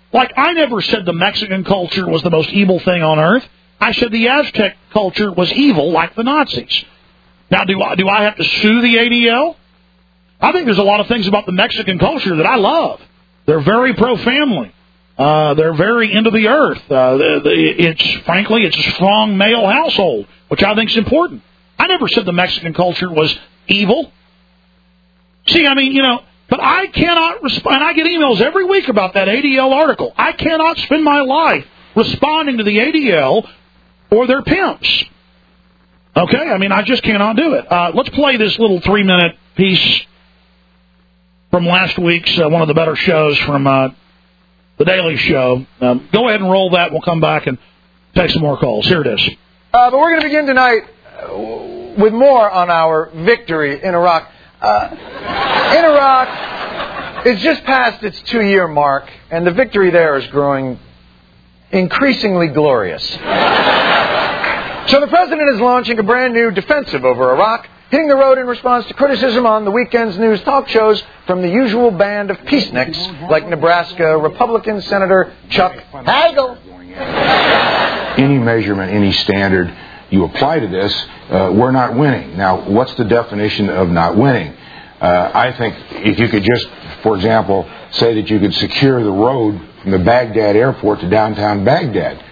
Like, I never said the Mexican culture was the most evil thing on earth. I said the Aztec culture was evil, like the Nazis. Now, do I have to sue the ADL? I think there's a lot of things about the Mexican culture that I love. They're very pro-family. They're very into the earth. It's a strong male household, which I think is important. I never said the Mexican culture was evil. See, I mean, but I cannot respond. I get emails every week about that ADL article. I cannot spend my life responding to the ADL or their pimps. Okay? I mean, I just cannot do it. Let's play this little 3-minute piece from last week's, one of the better shows from The Daily Show. Go ahead and roll that. We'll come back and take some more calls. Here it is. But we're going to begin tonight with more on our victory in Iraq. In Iraq, it's just past its 2-year mark, and the victory there is growing increasingly glorious. So the president is launching a brand new defensive over Iraq, hitting the road in response to criticism on the weekend's news talk shows from the usual band of peaceniks like Nebraska Republican Senator Chuck Hagel. Any measurement, any standard you apply to this, we're not winning. Now, what's the definition of not winning? I think if you could just, for example, say that you could secure the road from the Baghdad airport to downtown Baghdad.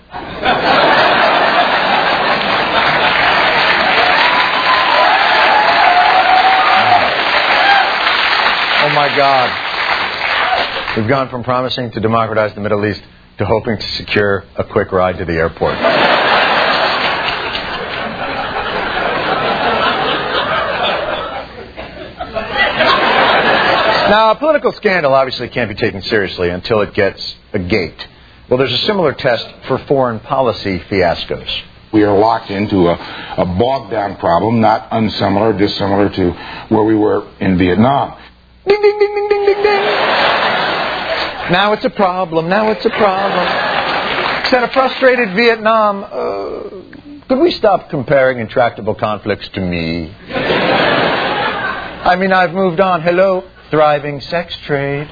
Oh my God. We've gone from promising to democratize the Middle East to hoping to secure a quick ride to the airport. Now, a political scandal obviously can't be taken seriously until it gets a gate. Well, there's a similar test for foreign policy fiascos. We are locked into a bogged-down problem, not unsimilar, dissimilar to where we were in Vietnam. Ding, ding, ding, ding, ding, ding, ding. Now it's a problem. Now it's a problem. Instead of frustrated Vietnam, could we stop comparing intractable conflicts to me? I mean, I've moved on. Hello, thriving sex trade.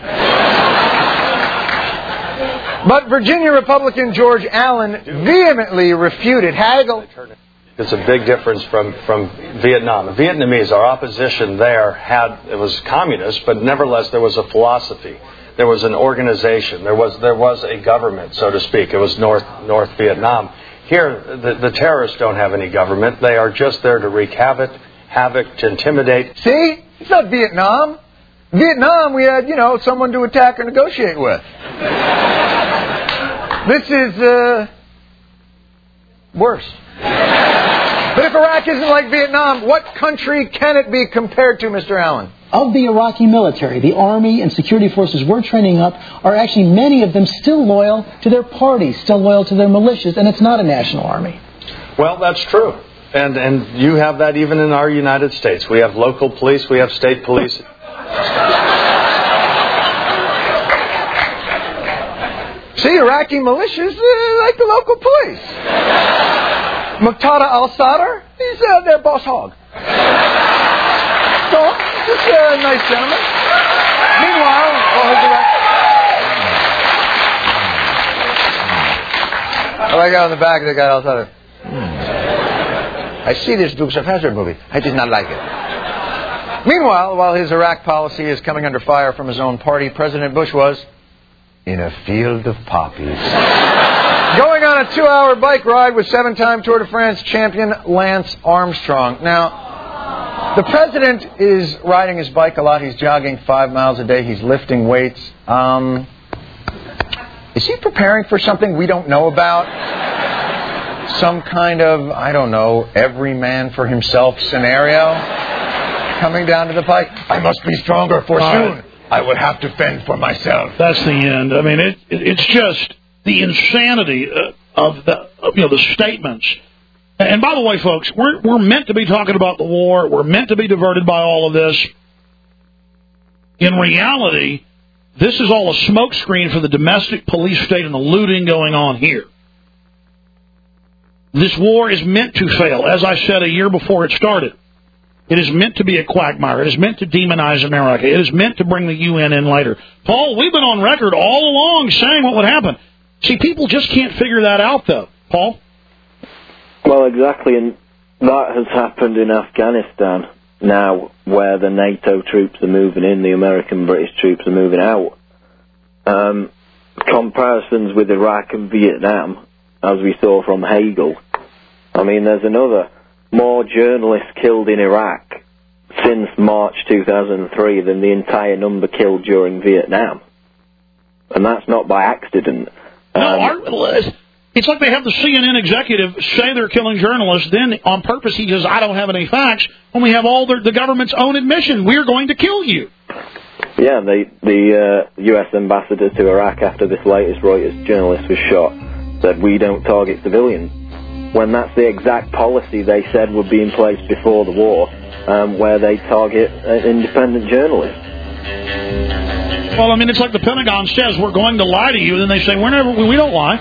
But Virginia Republican George Allen vehemently refuted Hagel. It's a big difference from Vietnam. The Vietnamese, our opposition there it was communist, but nevertheless there was a philosophy. There was an organization. There was a government, so to speak. It was North Vietnam. Here, the terrorists don't have any government. They are just there to wreak havoc, to intimidate. See? It's not Vietnam. Vietnam, we had, someone to attack or negotiate with. This is, worse. But if Iraq isn't like Vietnam, what country can it be compared to, Mr. Allen? Of the Iraqi military, the army and security forces we're training up are actually many of them still loyal to their parties, still loyal to their militias, and it's not a national army. Well, that's true. And you have that even in our United States. We have local police, we have state police. See, Iraqi militias like the local police. Muqtada al-Sadr, he's their boss hog. So, just a nice gentleman. Meanwhile, I got on the back of the guy al-Sadr. I see this Dukes of Hazzard movie. I did not like it. Meanwhile, while his Iraq policy is coming under fire from his own party, President Bush was in a field of poppies. Going on a 2-hour bike ride with 7-time Tour de France champion Lance Armstrong. Now, the president is riding his bike a lot. He's jogging 5 miles a day. He's lifting weights. Is he preparing for something we don't know about? Some kind of, I don't know, every man for himself scenario? Coming down to the pike. I must be stronger, for soon I will have to fend for myself. That's the end. I mean, it's just the insanity of the statements. And by the way, folks, we're meant to be talking about the war. We're meant to be diverted by all of this. In reality, this is all a smokescreen for the domestic police state and the looting going on here. This war is meant to fail, as I said a year before it started. It is meant to be a quagmire. It is meant to demonize America. It is meant to bring the UN in later. Paul, we've been on record all along saying what would happen. See, people just can't figure that out, though. Paul? Well, exactly, and that has happened in Afghanistan now, where the NATO troops are moving in, the American-British troops are moving out. Comparisons with Iraq and Vietnam, as we saw from Hagel. I mean, there's more journalists killed in Iraq since March 2003 than the entire number killed during Vietnam. And that's not by accident. It's like they have the CNN executive say they're killing journalists, then on purpose he says, I don't have any facts, when we have all the government's own admission, we're going to kill you. Yeah, the U.S. ambassador to Iraq, after this latest Reuters journalist was shot, said, we don't target civilians. When that's the exact policy they said would be in place before the war, where they target independent journalists. Well, I mean, it's like the Pentagon says, we're going to lie to you, and then they say, we don't lie.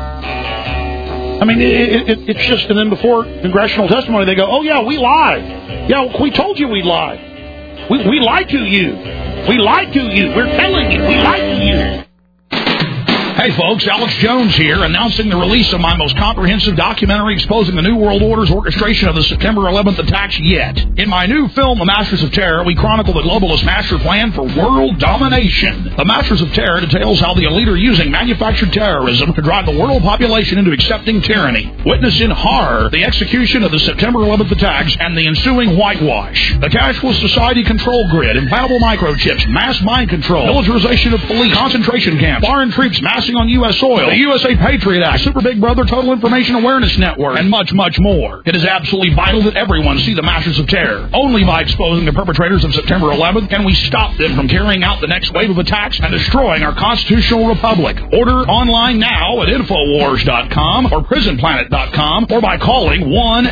I mean, it's just, and then before congressional testimony, they go, oh, yeah, we lied. Yeah, we told you we lied. We lied to you. We lied to you. We're telling you, we lied to you. Hey, folks, Alex Jones here, announcing the release of my most comprehensive documentary exposing the New World Order's orchestration of the September 11th attacks yet. In my new film, The Masters of Terror, we chronicle the globalist master plan for world domination. The Masters of Terror details how the elite are using manufactured terrorism to drive the world population into accepting tyranny. Witness in horror the execution of the September 11th attacks and the ensuing whitewash. The cashless society control grid, implantable microchips, mass mind control, militarization of police, concentration camps, foreign troops massing on U.S. soil, the USA Patriot Act, Super Big Brother Total Information Awareness Network, and much, much more. It is absolutely vital that everyone see the Masters of Terror. Only by exposing the perpetrators of September 11th can we stop them from carrying out the next wave of attacks and destroying our constitutional republic. Order online now at Infowars.com or PrisonPlanet.com or by calling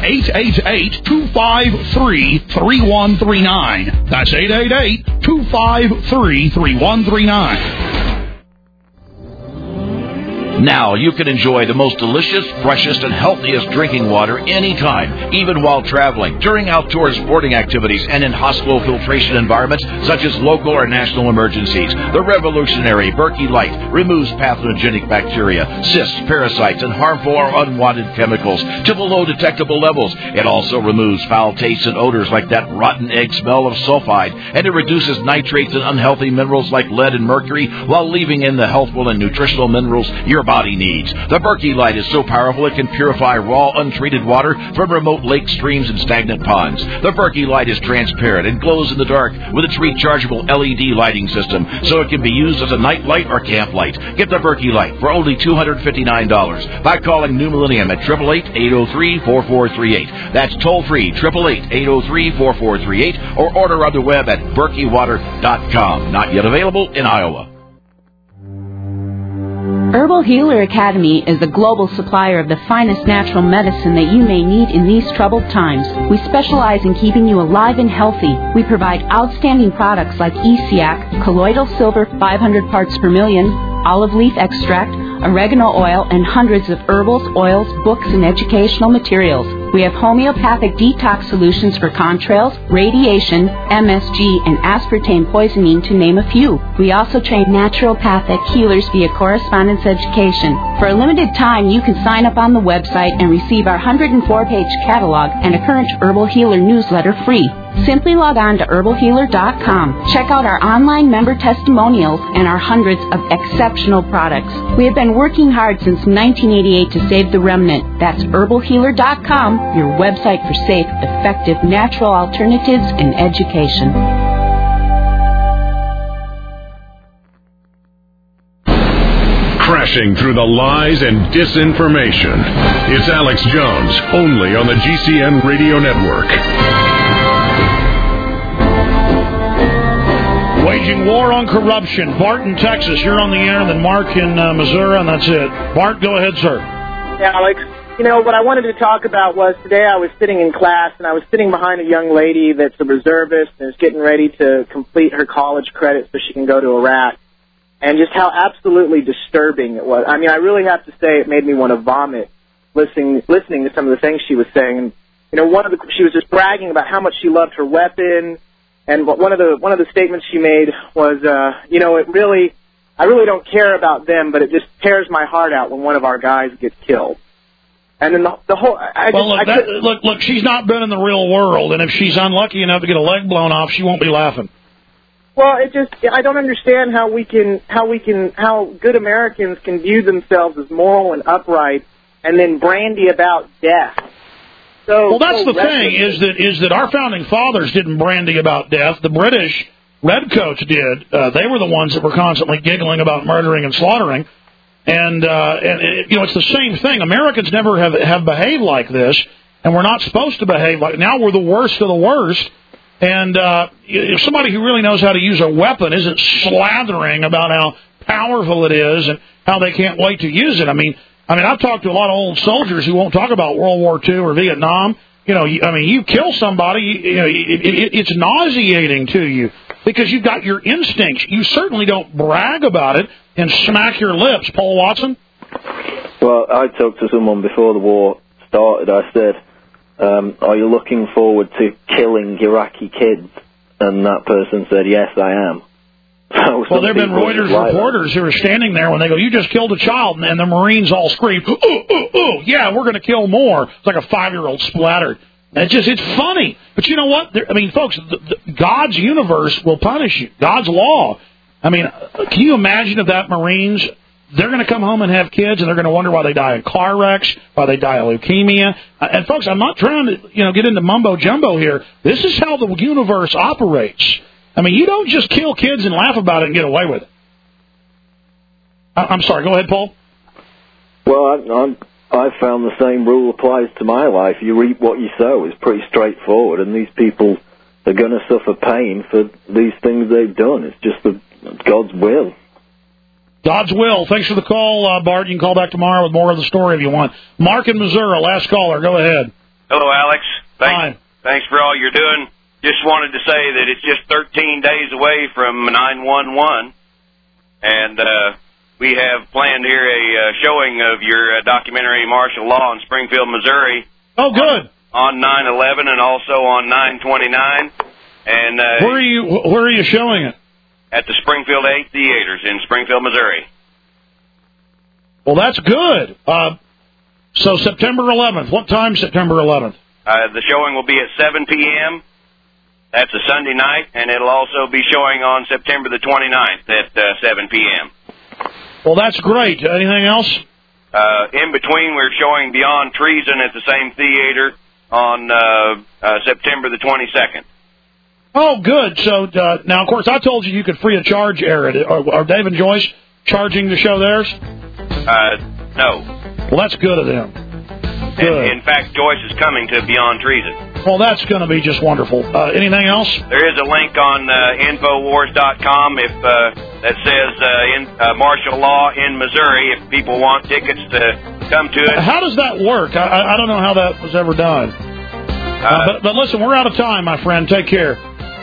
1-888-253-3139. That's 888-253-3139. Now you can enjoy the most delicious, freshest, and healthiest drinking water anytime, even while traveling, during outdoor sporting activities, and in hospital filtration environments such as local or national emergencies. The revolutionary Berkey Light removes pathogenic bacteria, cysts, parasites, and harmful or unwanted chemicals to below detectable levels. It also removes foul tastes and odors like that rotten egg smell of sulfide, and it reduces nitrates and unhealthy minerals like lead and mercury while leaving in the healthful and nutritional minerals your body needs. The Berkey Light is so powerful it can purify raw, untreated water from remote lakes, streams, and stagnant ponds. The Berkey Light is transparent and glows in the dark with its rechargeable LED lighting system, so it can be used as a night light or camp light. Get the Berkey Light for only $259 by calling New Millennium at 888-803-4438. That's toll-free, 888-803-4438, or order on the web at berkeywater.com. Not yet available in Iowa. Herbal Healer Academy is the global supplier of the finest natural medicine that you may need in these troubled times. We specialize in keeping you alive and healthy. We provide outstanding products like ESIAC, colloidal silver 500 parts per million, olive leaf extract, oregano oil, and hundreds of herbals, oils, books, and educational materials. We have homeopathic detox solutions for contrails, radiation, MSG, and aspartame poisoning, to name a few. We also train naturopathic healers via correspondence education. For a limited time, you can sign up on the website and receive our 104-page catalog and a current Herbal Healer newsletter free. Simply log on to herbalhealer.com. Check out our online member testimonials and our hundreds of exceptional products. We have been working hard since 1988 to save the remnant. That's herbalhealer.com, your website for safe, effective, natural alternatives in education. Crashing through the lies and disinformation. It's Alex Jones, only on the GCN Radio Network. Waging war on corruption. Bart in Texas, you're on the air, then Mark in Missouri, and that's it. Bart, go ahead, sir. Yeah, Alex. You know, what I wanted to talk about was today I was sitting in class, and I was sitting behind a young lady that's a reservist and is getting ready to complete her college credit so she can go to Iraq, and just how absolutely disturbing it was. I mean, I really have to say it made me want to vomit listening to some of the things she was saying. And she was just bragging about how much she loved her weapon, and one of the statements she made was, I really don't care about them, but it just tears my heart out when one of our guys gets killed. And then the whole... Look, she's not been in the real world, and if she's unlucky enough to get a leg blown off, she won't be laughing. Well, I don't understand how good Americans can view themselves as moral and upright, and then brandy about death. Well, that's the thing, is that our founding fathers didn't brandy about death. The British redcoats did. They were the ones that were constantly giggling about murdering and slaughtering. And it's the same thing. Americans never have behaved like this, and we're not supposed to behave like... Now we're the worst of the worst. And if somebody who really knows how to use a weapon isn't slathering about how powerful it is and how they can't wait to use it. I mean, I've talked to a lot of old soldiers who won't talk about World War II or Vietnam. You kill somebody, it's nauseating to you because you've got your instincts. You certainly don't brag about it and smack your lips. Paul Watson? Well, I talked to someone before the war started. I said, are you looking forward to killing Iraqi kids? And that person said, yes, I am. Well, there have been Reuters reporters who are standing there when they go, you just killed a child, and the Marines all scream, ooh, yeah, we're going to kill more. It's like a 5-year-old splattered. It's funny. But you know what? Folks, God's universe will punish you. God's law. Can you imagine if that Marines, they're going to come home and have kids, and they're going to wonder why they die in car wrecks, why they die of leukemia. And, folks, I'm not trying to, get into mumbo-jumbo here. This is how the universe operates. You don't just kill kids and laugh about it and get away with it. I'm sorry, go ahead, Paul. Well, I've found the same rule applies to my life. You reap what you sow. It's pretty straightforward, and these people are going to suffer pain for these things they've done. It's just God's will. God's will. Thanks for the call, Bart. You can call back tomorrow with more of the story if you want. Mark in Missouri, last caller. Go ahead. Hello, Alex. Hi. Thanks for all you're doing. Just wanted to say that it's just 13 days away from 9/11, and we have planned here a showing of your documentary Martial Law in Springfield, Missouri. Oh, good. On 9/11 and also on 9/29. And where are you showing it? At the Springfield 8 Theaters in Springfield, Missouri. Well, that's good. So September 11th. What time September 11th? The showing will be at 7 p.m. That's a Sunday night, and it'll also be showing on September the 29th at 7 p.m. Well, that's great. Anything else? In between, we're showing Beyond Treason at the same theater on September the 22nd. Oh, good. So, now, of course, I told you could free of charge air it. Are Dave and Joyce charging to show theirs? No. Well, that's good of them. Good. In fact, Joyce is coming to Beyond Treason. Well, that's going to be just wonderful. Anything else? There is a link on Infowars.com that says Martial Law in Missouri if people want tickets to come to it. How does that work? I don't know how that was ever done. But listen, we're out of time, my friend. Take care.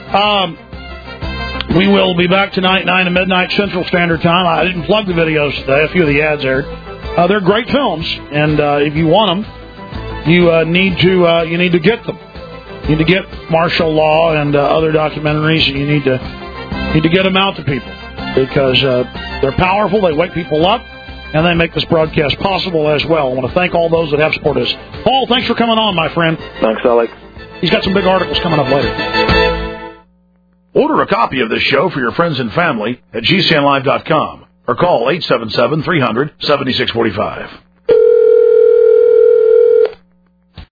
We will be back tonight, 9 to midnight Central Standard Time. I didn't plug the videos today. A few of the ads aired. They're great films, and if you want them, you need to get them. You need to get Martial Law and other documentaries, and you need to get them out to people because they're powerful. They wake people up, and they make this broadcast possible as well. I want to thank all those that have supported us. Paul, thanks for coming on, my friend. Thanks, Alex. He's got some big articles coming up later. Order a copy of this show for your friends and family at GCNlive.com or call 877-300-7645.